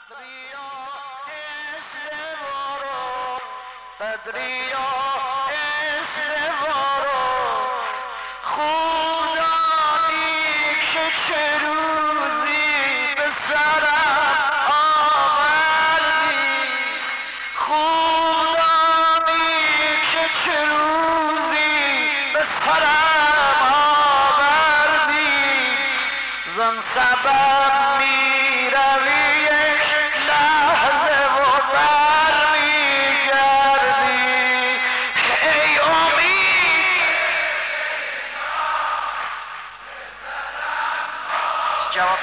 قدریا استوارو خوب دانی که چه روزی به سرم آوردی خوب دانی که چه روزی به سرم آوردی زن سبب می روی یک لحظه و جواب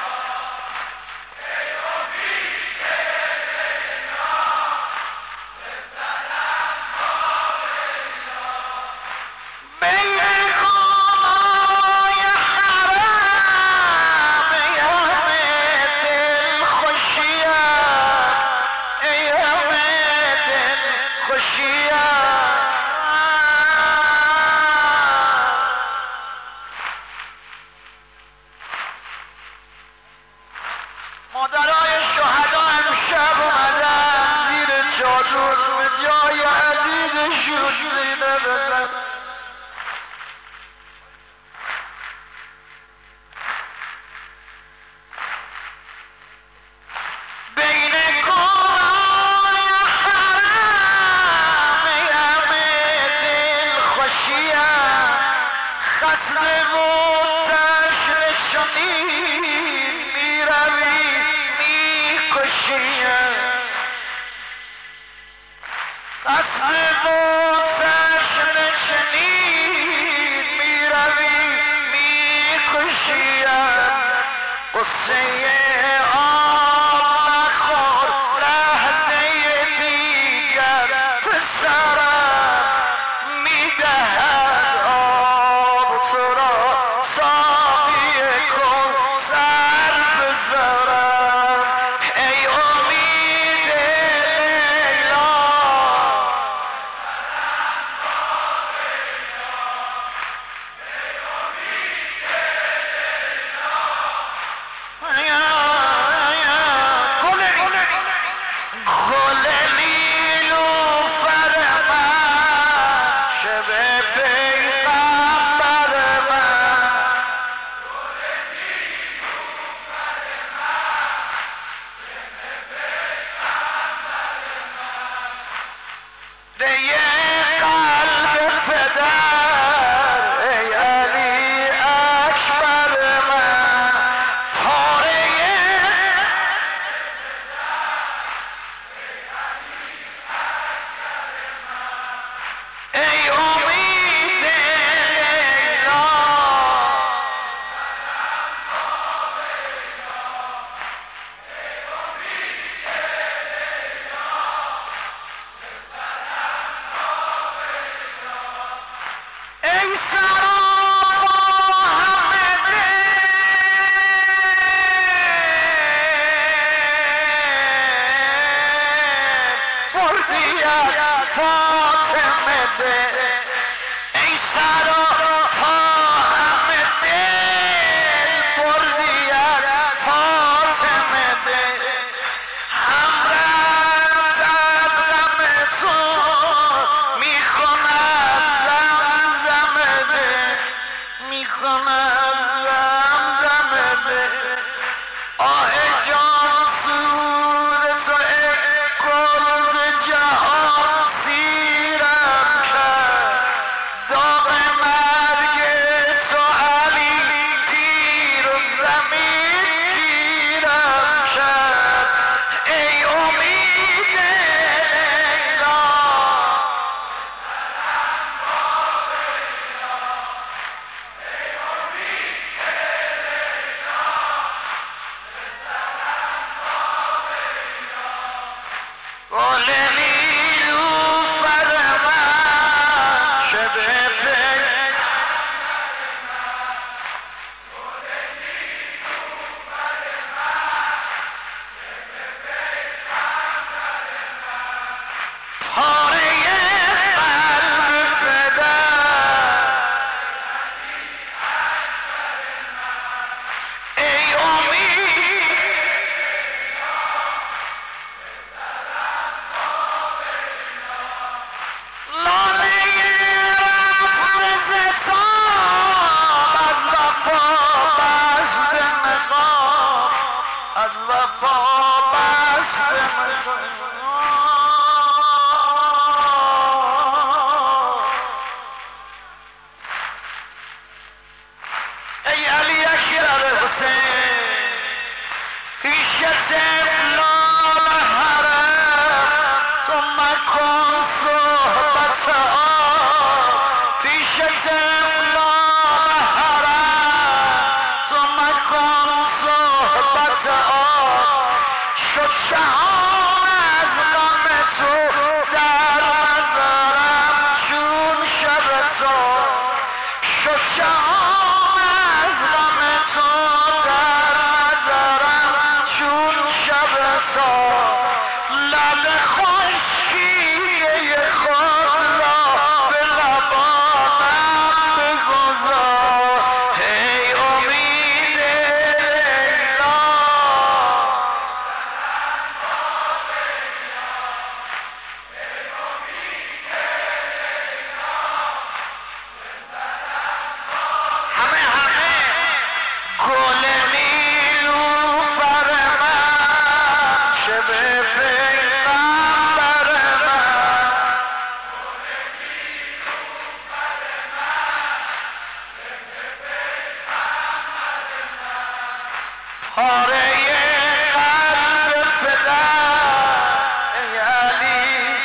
مادرای شهدا امشب اومدن زیر چادر به جای عزیزشون سینه بزن بین کارای حرم همه دل خوشیم خسته و تشنه شدیم میروی خسته و تشنه شدیم میروی میکشیم قصه آب نخور لحظه دیگر پسرم میدهد آب تو را ساقی کن سر بذارم ای امید لیلا گل نیلوفر من شب پیغمبر من ریه قلب پدر ای علی اکبر من پاره ای امید لیلا ای سراب همه دل بردی از فاطمه دل ای سراب همه دل بردی از فاطمه دل هم رفت از غم تو میخوند زمزم دل میخوند زمزم دل آه جان سور تو ای گل جهان سیرم کرد داغ مرگ تو علی تیر و زمین گیرم کرد ای امید لیلا پاره قلب پدر ای علی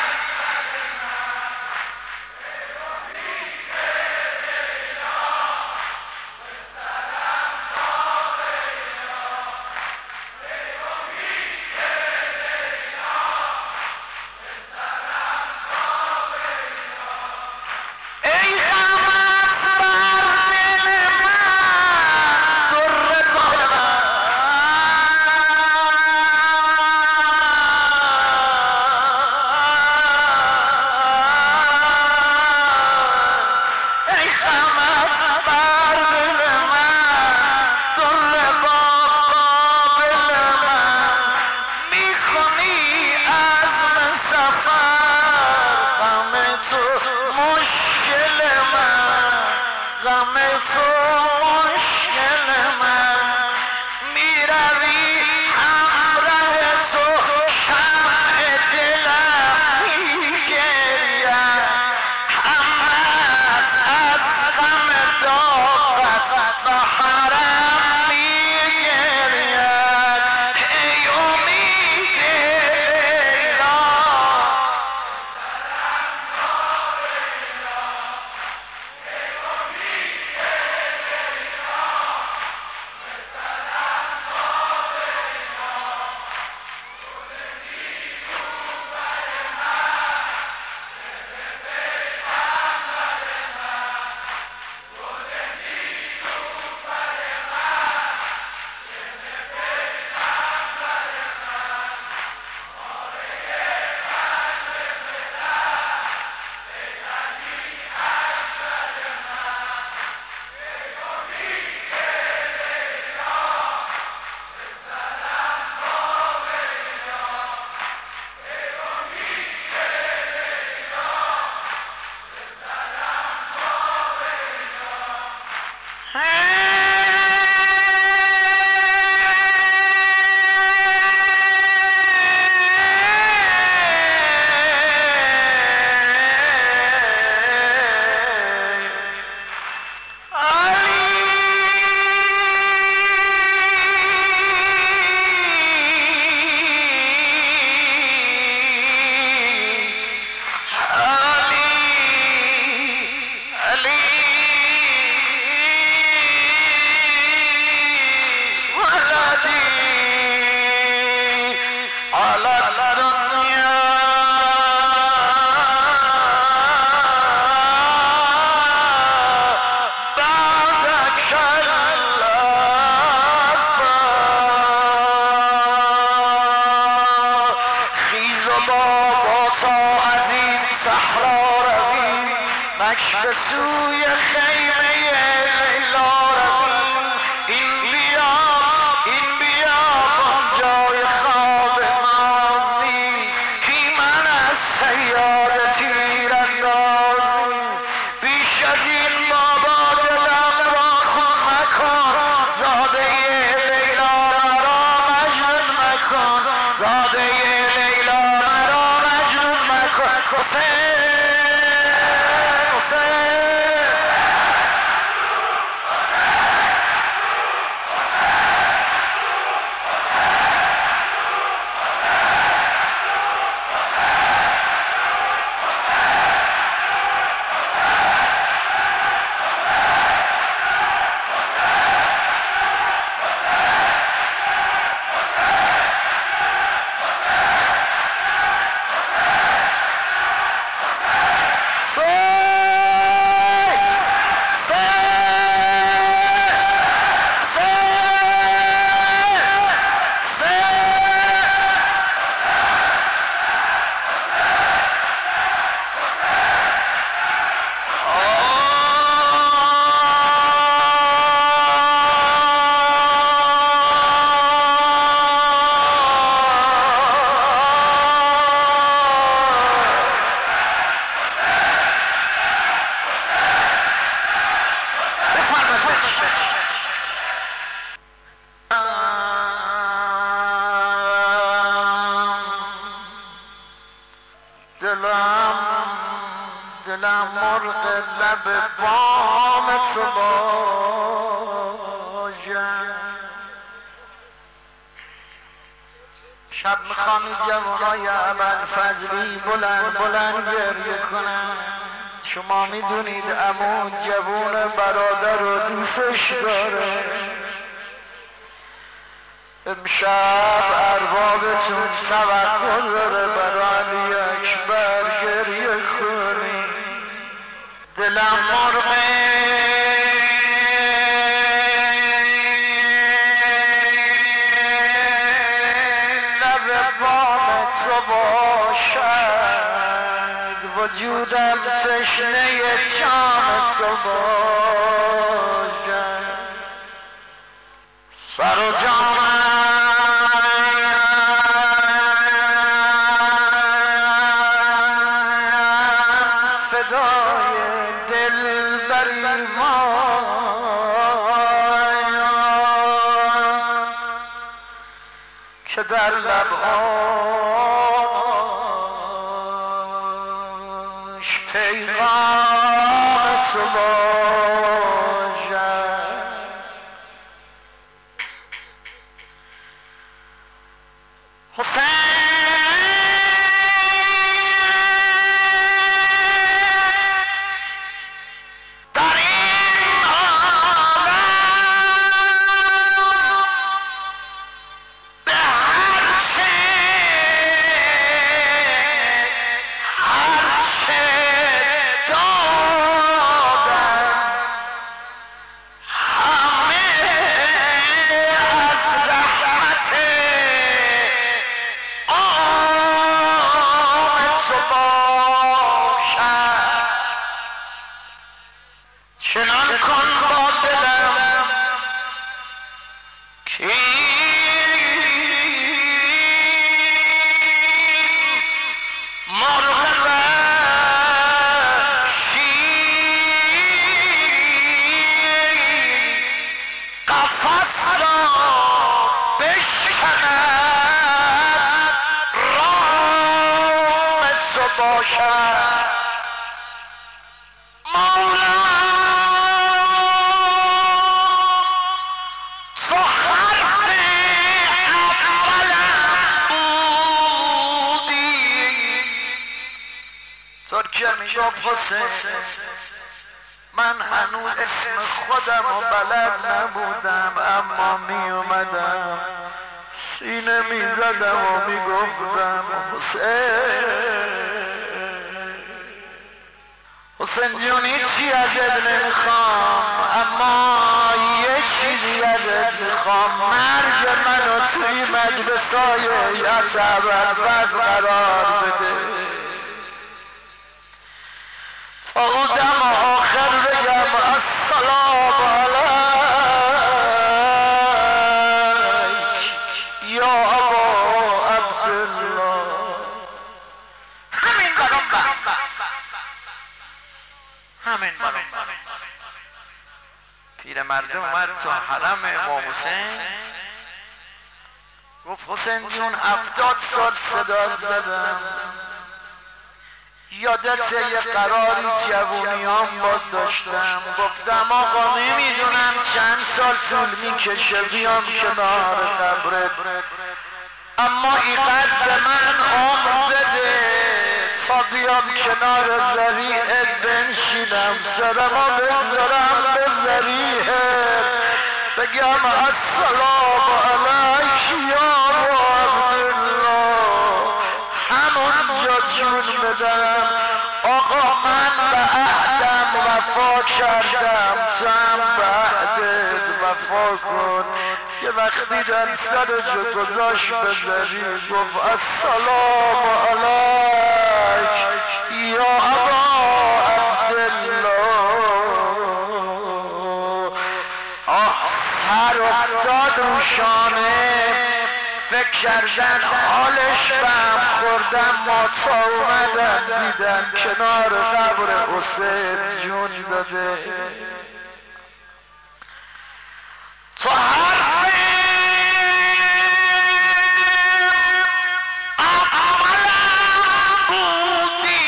به سوی خیمه لیلا رویم این بیا جای خواب ماندی کی من از سیاد تیراندازی بیش از این بابا دلم را خون مکن زاده لیلا مرا مجنون مکن زاده لیلا مرا مجنون مکن دلم مرغ لب بام تو باشم شب میخوام جوانای ابوالفضلی بلند بلند گریه کنن. شما میدونید عمو جوون برادر رو دوستش داره. امشب اربابتون توقع داره برای علی اکبر گریه کنی. دلم مرغه لب بام تو باشد، وجودم تشنه جام تو باشد. سر و جامم فدای دلبری ما که در لبهاش پیغام تو باشد. حسین در این عالم به هر چه دادم همه از رحمت عام تو باشد. چنان کن با دلم که مرغ وحشی قفس را بشکند رام تو باشد. مولا تو حرف اولم بودی. ترکیه میگفت حسین من هنوز اسم خودم رو بلد نبودم، اما می اومدم سینه می زدم و می گفتم حسین جون هیچی ازت نمیخوام، اما یه چیزی ازت میخوام، مرگ منو توی مجلسای یت ابوالفضل قرار بده تا او دم آخر بگم السلام علیک یا ابا عبدالله. همین برام بس، همین برام پیر مردم اومد تو حرم امام حسین گفت حسین جون 70 سال صدا زدم، یادت یه قراری جوونیام باد داشتم، گفتم آقا نمیدونم چند سال طول میکشه بیام کنار قبرت، اما اینقدر به من عمر بده تا بیام کنار ذریعت بنشینم، سرمو بذارم به ذریعت بگم السلام علیک یا عبدالله، همونجا جون بدم. آقا من به عهدم وفا کردم، تو هم به عهدت وفا کن. یه وقتی در سرشو گذاشت به ذریع گفت السلام علیک یا ابا عبدالله. آه سر افتاد رو شانه، فکر کردن حالش بهم خوردن، ما تا اومدن دیدن کنار قبر حسین جون داده. تو حرف اولم بودی،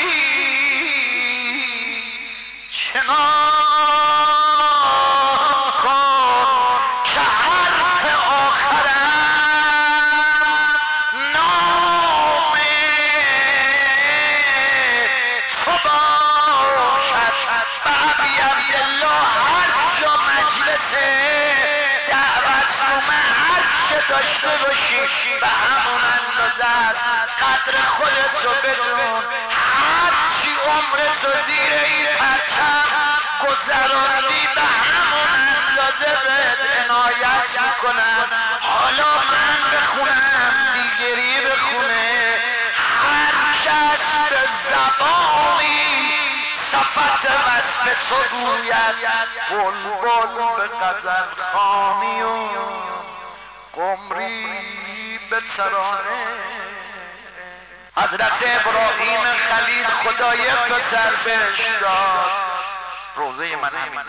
چنان کن که حرف آخرم داشته باشی به همون اندازه است. قدر خودت رو بدون، هرچی عمرت رو زیر این پرچم گذراندی به همون اندازه بهت عنایت میکنم. حالا من بخونم دیگری بخونه، هر کس به زبانی صفت وصف تو گوید، بلبل به غزل خوانی و قمری به ترانه. حضرت ابراهیم خلیل خدای پسر بهش داد، روزه من همین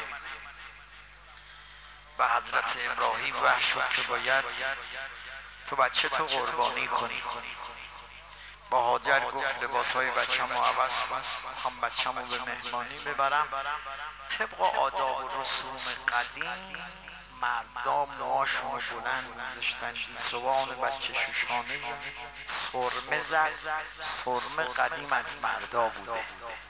و حضرت ابراهیم وحی شد که باید تو بچه تو قربانی کنی. با هاجر گفت لباسهای بچه‌مو عوض کن، میخوام بچه‌مو به مهمانی ببرم. طبق آداب و رسوم قدیم مردا موهاشون رو بلند می‌ذاشتن، گیسوان بچه شوشانه سرمه زد. سرمه قدیم از مردا بوده،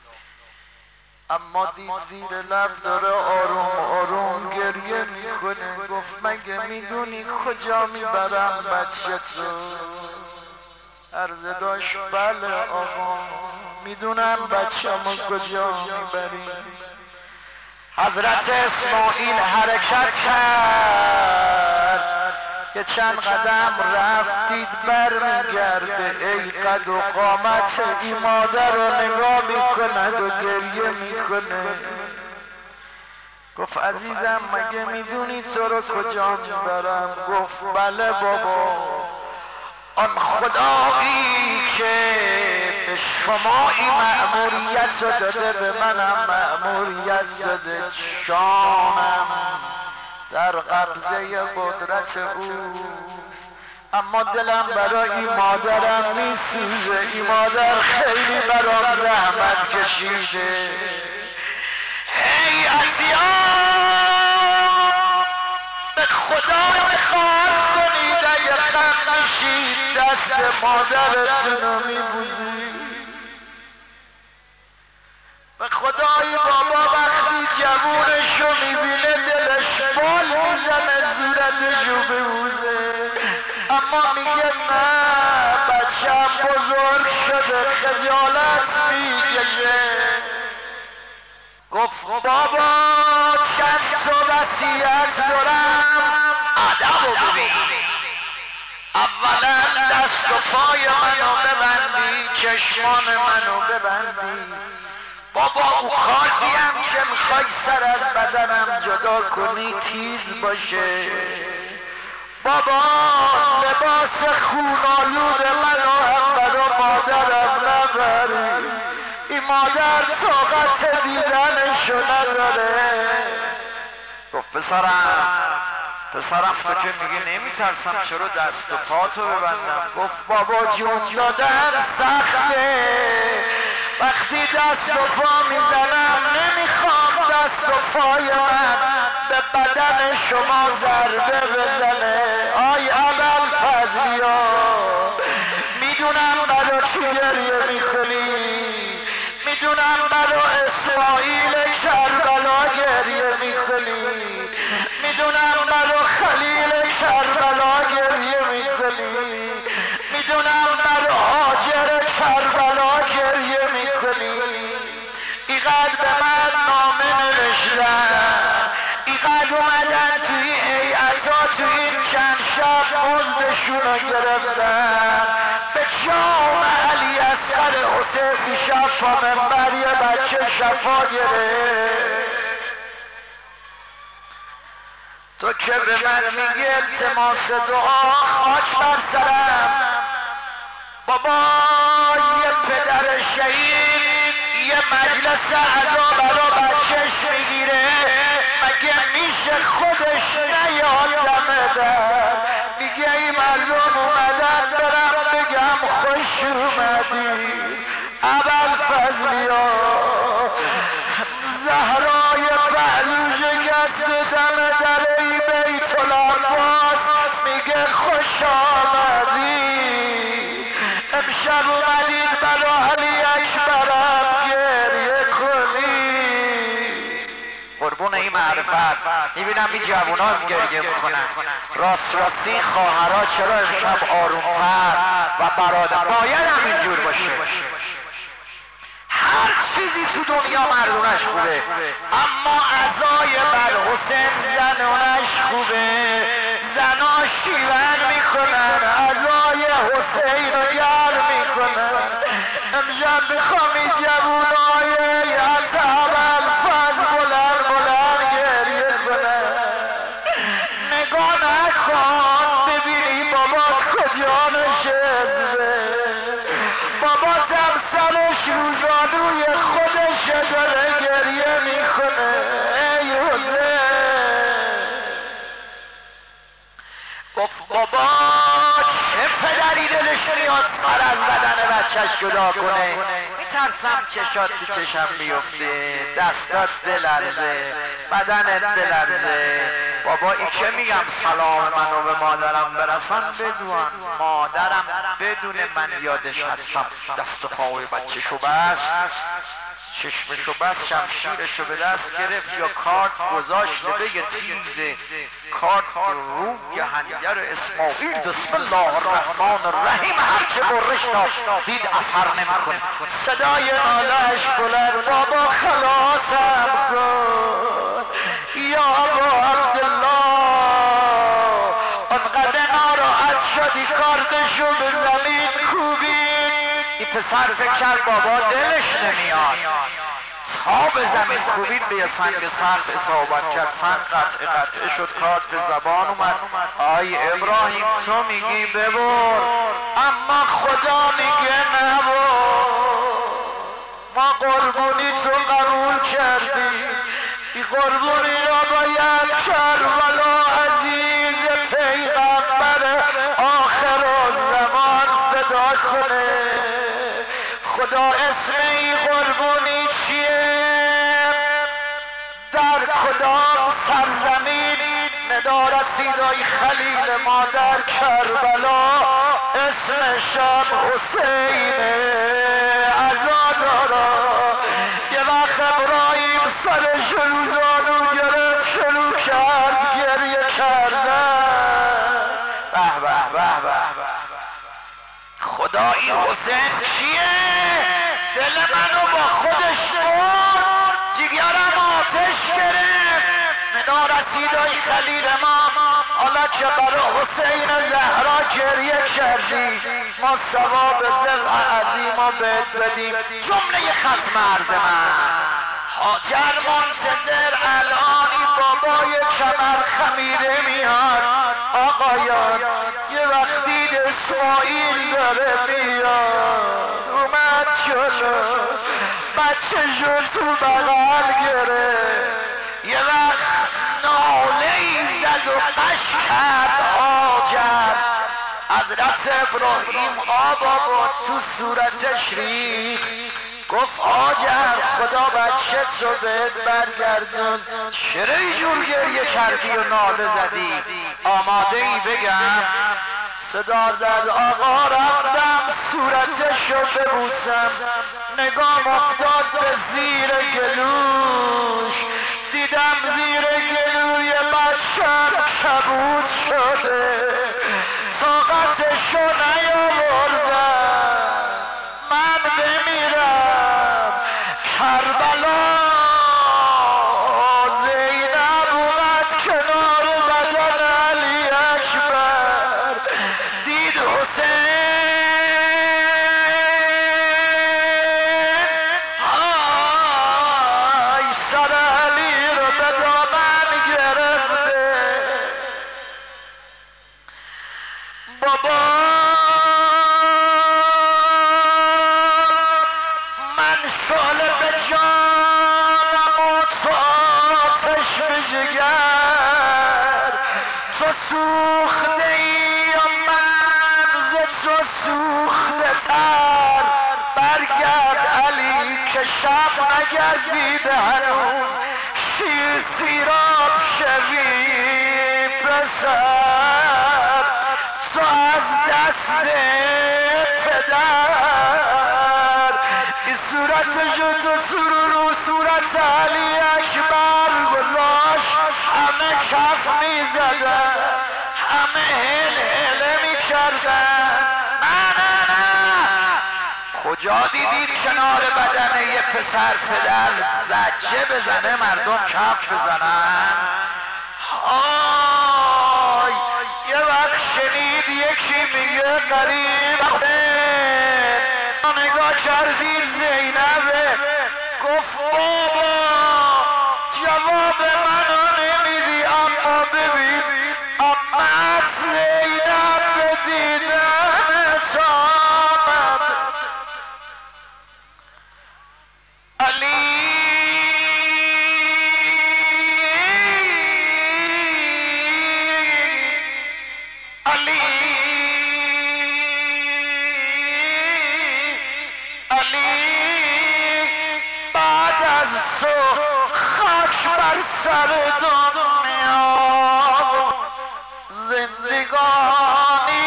اما دید زیر لب داره آروم آروم گریه میکنه. گفت مگه میدونی کجا میبرم بچه تو؟ عرض داشت بله آقا میدونم بچه‌مو کجا میبری. حضرت اسماعیل حرکت کرد که چند قدم رفتید برمیگرده، ای قد و قامت این مادر رو نگاه میکند و گریه میکنه. گفت عزیزم مگه میدونی تو رو کجا میبرم؟ گفت بله بابا، آن خدایی که به شما این مأموریت رو داده به منم مأموریت داده، شانم در قبضه قدرت اوست. اما دلم برای این مادرم میسوزه، این مادر خیلی برام زحمت کشیده. ای عزیزان به خدا میخواد کنید اگه خم میشید دست مادرتون رو میبوزید. به خدای بابا وقتی جوونشو میبینه دلش بال میزنه صورتشو ببوزه، اما میگه نه بچه‌م بزرگ شده خجالت میکشه. گفت بابا چند تا وصیت دارم، ادبو ببین. اولا دست و پای منو ببندی، چشمان منو ببندی. بابا او کاردیم که میخوای سر از بدنم جدا کنی تیز باشه. بابا لباس خونالود منو هم برا مادرم نبری، این مادر طاقت دیدنشو نداره. گفت پسرم تو که میگه نمیترسم چرا دست و پاتو ببندم؟ گفت بابا جون دادن سخته، وقتی دست و پا میزنم نمیخوام دست و پای من به بدن شما ضربه بزنه. آی ابوالفضلیا میدونم برا چی گریه میکنی، میدونم برا اسماعیل کربلا گریه میکنی، میدونم برا خلیل کربلا گریه میکنی، میدونم برا هاجر کربلا گریه میکنی. اینقدر به من نامه نوشتن، اینقدر اومدن توی هیئتا توی این چند شب مزدشون رو گرفتن. به جام علی اصغر حسین دیشب پا منبر یه بچه شفا گرفت. تو که به من میگی التماس دعا خاک بر سرم. بابا یه پدر شهید یه مجلس عزا برا بچهش میگیره، مگه میشه خودش نیاد دم در؟ میگه این مردم اومدن برم بگم خوش اومدی. ابوالفضلیا زهرای پهلو شکست دم در ای بیت العباس میگه خوش آمدی. امشب اومدید برا علی اکبرم گریه کنی. قربون این معرفت. میبینم این جوونا هم گریه میکنن. راستی خواهرها چرا امشب آرومتر و برادر باید همینجور باشه. هر چیزی تو دنیا مردونش خوبه، اما عزای بر حسین زنونش خوبه. زنا شیون میکنن، عزای حسین رو گرم میکنن. امشب میخوام این جوونای اصحاب الفضل بلند بلند گریه کنن. نگاه نکن ببینی بابا کجا نشسته. بابا سرش رو جادوی خودش داره گریه میکنه. ای حسین گفت بابا چه پدری دلش میاد سر از بدن بچهش جدا کنه. میترسم چشات تو چشم بیفته، دستات دلرزه، بدنت دلرزه. بابا این که میگم سلام منو به مادرم برسن بدون. مادرم بدون من یادش هستم. دست و پای بچه‌شو بست، چشمشو بست، شمشیرشو به دست گرفت یا کارت گذاشت لبه تیز کارت روی حنجر اسماعیل. بسم الله الرحمن الرحیم. هرچه برش داشت دید اثر نمیکنه. صدای نالش بلند بابا خلاصم کن یا ابا عبدالله. انقدر ناراحت شدی کارتشو به زمین کوبید. این پسر فکر کرد بابا دلش نمیاد. تا به زمین کوبید به یه سنگ سرد اصابت کرد. سنگ قطعه شد، کارت به زبان اومد. آی ابراهیم تو میگی ببر، اما خدا میگه نبر. ما قربونی تو قبول کردی، این قربونی را باید کربلا عزیز پیغمبر آخر الزمان فدا کنه. خدا اسم این قربونی چیه؟ در کدام سرزمین ندا رسید ای خلیل ما در کربلا؟ اسمشم حسینه عزادارا. یه وقت ابراهیم سرش رو زانو گرفت شروع کرد گریه کردن. به به به به خدا این حسین چیه؟ دل منو با خودش برد، جگرم آتش گرفت. ندا رسید ای خلیل ما، حالا که برای حسین زهرا گریه کردی ما ثواب ذبح عظیم رو بهت بدیم. جمله ختم عرض من هاجر منتظر الانی بابای کمر خمیره میاد. آقایان یه وقتی اسماعیل داره میاد، اومد جلو بچه جل تو بغل گرفت. یه وقت ناله‌ای زد و قش کرد هاجر. حضرت ابراهیم آب آورد تو صورتش ریخت. گفت هاجر خدا بچه‌ت رو بهت برگردون. چرا اینجور گریه کردی و ناله زدی؟ آماده ای بگم؟ صدا زد آقا رفتم صورتش رو ببوسم، نگام افتاد به زیر گلوش، دیدم زیر گلوی بچم کبود شده، طاقتش رو نیاوردم من بمیرم. کربلا زینب اومد کنار بدن علی اکبر، دید حسین های سر علی رو به دامن گرفته. بابا من شعله به جانم و تو آتش به جگر، تو سوخته ای و من ز تو سوخته تر. برگرد علی که شب نگردیده هنوز، شیر سیراب شوی پسر. تو از دست پدر این صورتشو تو رو صورت علی اکبر گذاشت، همه کف میزدن، همه هله میکردن. نه کجا دیدید کنار بدن یه پسر پدر زجه بزنه مردم کف بزنن؟ آی یه وقت شنید یکی میگه قریب نگاه کردی زینبه، گفت بابا جواب منو نمیدی، اما ببین اما زینب به دیدنت آمد. علی بعد از تو خاک بر سر دنیا، زندگانی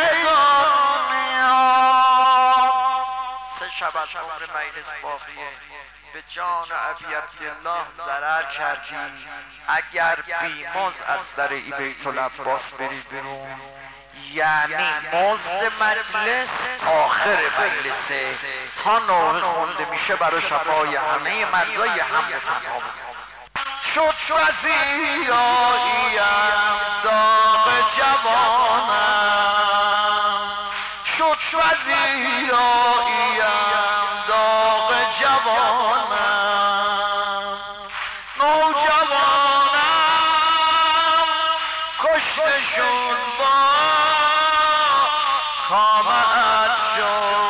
دنیا. 3 شب از عمر مجلس باقیه، به جان ابی عبدالله ضرر کردی. اگر بیمز از در بیت العباس بری بیرون، یعنی مزد مجلس آخر مجلسه، تا نوحه خونده میشه برای شفای همه مرزای هم به تنها. شد وزیراییم داغ جوانم، شد وزیراییم داغ جوانم، نوجوانم کشته شد با کامت شد.